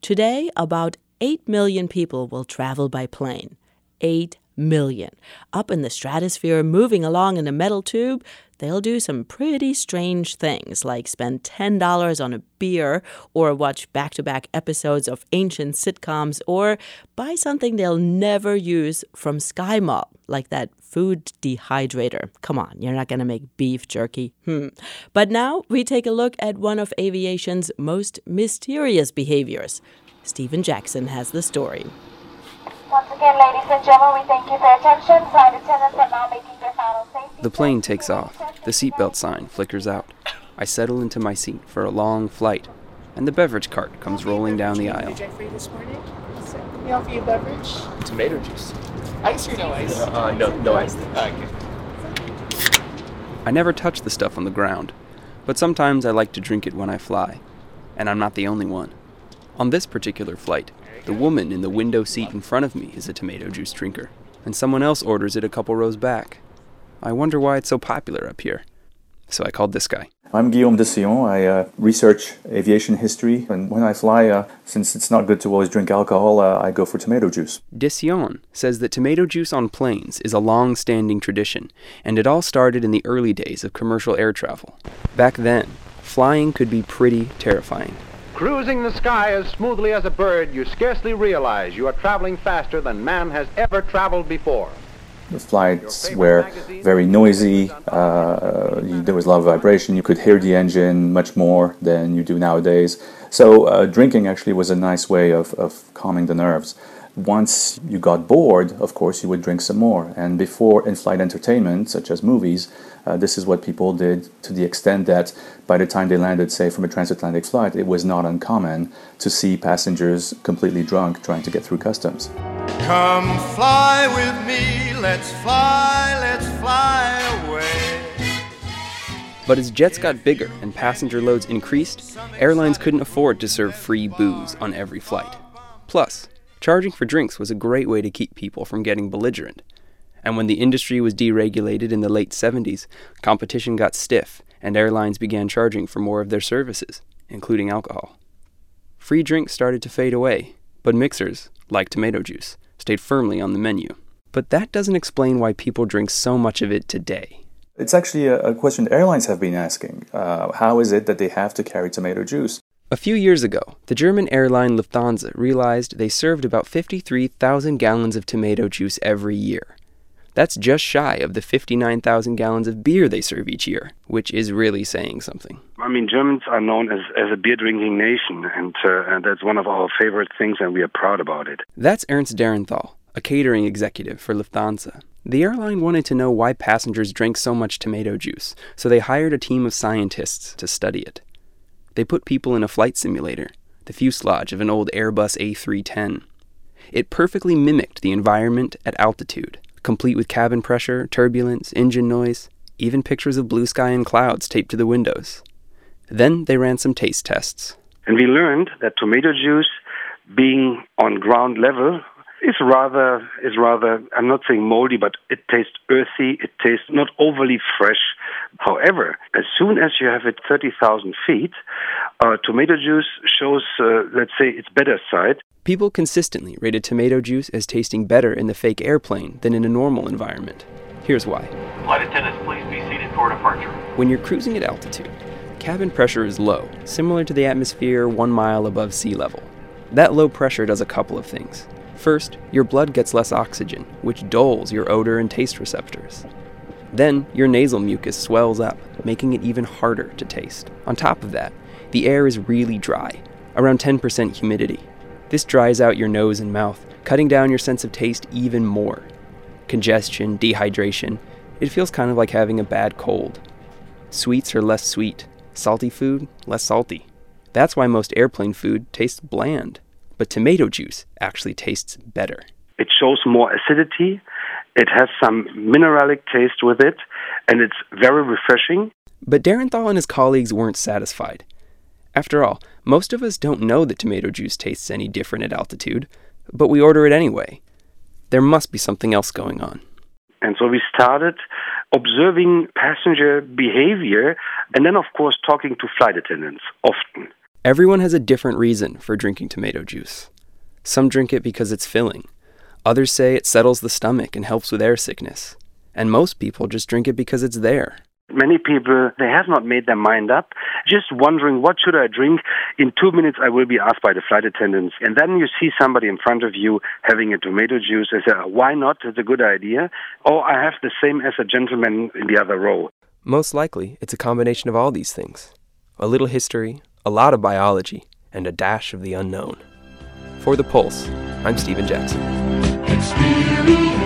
Today, about 8 million people will travel by plane. 8 million. Up in the stratosphere, moving along in a metal tube, they'll do some pretty strange things, like spend $10 on a beer, or watch back-to-back episodes of ancient sitcoms, or buy something they'll never use from SkyMall, like that food dehydrator. Come on, you're not going to make beef jerky. But now we take a look at one of aviation's most mysterious behaviors. Stephen Jackson has the story. Once again, ladies and gentlemen, we thank you for your attention. Flight attendants are now making their final safety. The plane takes off. The seatbelt sign flickers out. I settle into my seat for a long flight, and the beverage cart comes rolling down the aisle. Can we offer you a beverage? Tomato juice. Ice or no ice? No ice. Okay. I never touch the stuff on the ground, but sometimes I like to drink it when I fly, and I'm not the only one. On this particular flight, the woman in the window seat in front of me is a tomato juice drinker, and someone else orders it a couple rows back. I wonder why it's so popular up here. So I called this guy. I'm Guillaume Desillon. I research aviation history, and when I fly, since it's not good to always drink alcohol, I go for tomato juice. Desillon says that tomato juice on planes is a long-standing tradition, and it all started in the early days of commercial air travel. Back then, flying could be pretty terrifying. Cruising the sky as smoothly as a bird, you scarcely realize you are traveling faster than man has ever traveled before. The flights were very noisy, there was a lot of vibration, you could hear the engine much more than you do nowadays. So drinking actually was a nice way of calming the nerves. Once you got bored, of course, you would drink some more. And before in-flight entertainment, such as movies, this is what people did, to the extent that by the time they landed, say, from a transatlantic flight, it was not uncommon to see passengers completely drunk trying to get through customs. Come fly with me, let's fly away. But as jets got bigger and passenger loads increased, airlines couldn't afford to serve free booze on every flight. Plus, charging for drinks was a great way to keep people from getting belligerent. And when the industry was deregulated in the late 70s, competition got stiff, and airlines began charging for more of their services, including alcohol. Free drinks started to fade away, but mixers, like tomato juice, stayed firmly on the menu. But that doesn't explain why people drink so much of it today. It's actually a question airlines have been asking. How is it that they have to carry tomato juice? A few years ago, the German airline Lufthansa realized they served about 53,000 gallons of tomato juice every year. That's just shy of the 59,000 gallons of beer they serve each year, which is really saying something. I mean, Germans are known as a beer-drinking nation, and that's one of our favorite things, and we are proud about it. That's Ernst Derenthal, a catering executive for Lufthansa. The airline wanted to know why passengers drank so much tomato juice, so they hired a team of scientists to study it. They put people in a flight simulator, the fuselage of an old Airbus A310. It perfectly mimicked the environment at altitude, complete with cabin pressure, turbulence, engine noise, even pictures of blue sky and clouds taped to the windows. Then they ran some taste tests. And we learned that tomato juice, being on ground level, is rather, I'm not saying moldy, but it tastes earthy, it tastes not overly fresh. However, as soon as you have it 30,000 feet, tomato juice shows, let's say, its better side. People consistently rated tomato juice as tasting better in the fake airplane than in a normal environment. Here's why. Flight attendants, please be seated for departure. When you're cruising at altitude, cabin pressure is low, similar to the atmosphere 1 mile above sea level. That low pressure does a couple of things. First, your blood gets less oxygen, which dulls your odor and taste receptors. Then, your nasal mucus swells up, making it even harder to taste. On top of that, the air is really dry, around 10% humidity. This dries out your nose and mouth, cutting down your sense of taste even more. Congestion, dehydration, it feels kind of like having a bad cold. Sweets are less sweet, salty food less salty. That's why most airplane food tastes bland. But tomato juice actually tastes better. It shows more acidity, it has some mineralic taste with it, and it's very refreshing. But Derenthal and his colleagues weren't satisfied. After all, most of us don't know that tomato juice tastes any different at altitude, but we order it anyway. There must be something else going on. And so we started observing passenger behavior and then, of course, talking to flight attendants often. Everyone has a different reason for drinking tomato juice. Some drink it because it's filling. Others say it settles the stomach and helps with air sickness. And most people just drink it because it's there. Many people, they have not made their mind up, just wondering, what should I drink? In 2 minutes, I will be asked by the flight attendants. And then you see somebody in front of you having a tomato juice. They say, why not? It's a good idea. Oh, I have the same as a gentleman in the other row. Most likely, it's a combination of all these things. A little history, a lot of biology, and a dash of the unknown. For The Pulse, I'm Stephen Jackson. Experience.